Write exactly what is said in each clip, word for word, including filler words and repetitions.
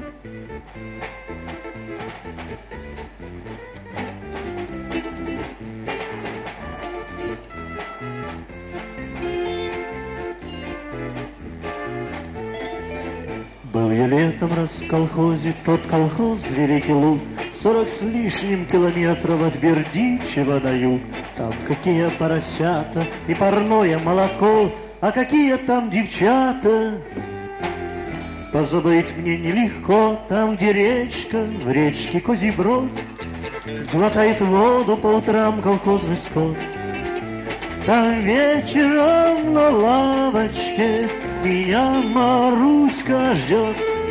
Был я летом раз в колхозе, тот колхоз Великий Луг, сорок с лишним километров от Бердичева на юг. Там какие поросята и парное молоко, а какие там девчата. Позабыть мне нелегко, там, где речка, в речке Козий Брод, глотает воду по утрам колхозный скот. Там вечером на лавочке меня Маруська ждет.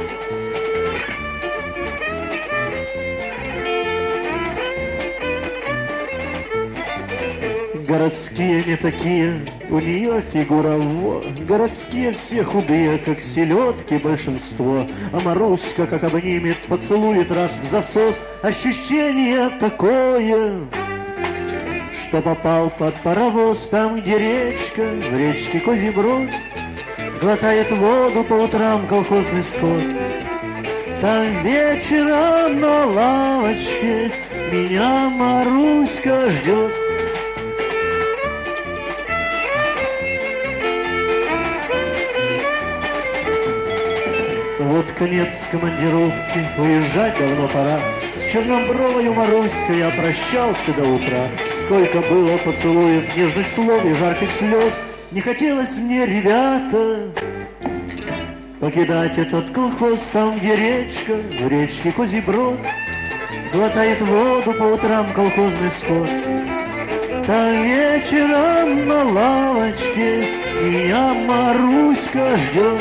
Городские не такие, у нее фигура во. Городские все худые, как селедки большинство. А Маруська, как обнимет, поцелует раз в засос. Ощущение такое, что попал под паровоз. Там, где речка, в речке Козий Брод, глотает воду по утрам колхозный скот. Там вечером на лавочке меня Маруська ждет. Вот конец командировки, уезжать давно пора. С чернобровою Маруськой я прощался до утра. Сколько было поцелуев, нежных слов и жарких слез. Не хотелось мне, ребята, покидать этот колхоз. Там, где речка, в речке Козий Брод, глотает воду по утрам колхозный скот. Там вечером на лавочке меня Маруська ждет.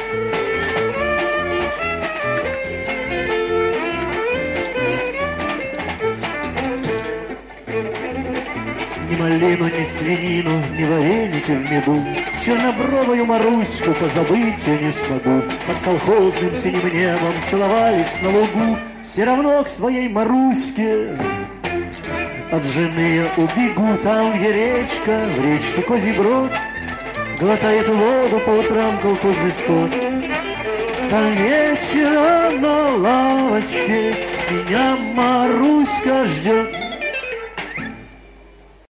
Ни малину, ни свинину, ни вареники в меду, чернобровую Маруську позабыть я не смогу. Под колхозным синим небом целовались на лугу. Все равно к своей Маруське от жены я убегу. Там, где речка, в речке Козий Брод, глотает воду по утрам колхозный скот. Там вечером на лавочке меня Маруська ждет.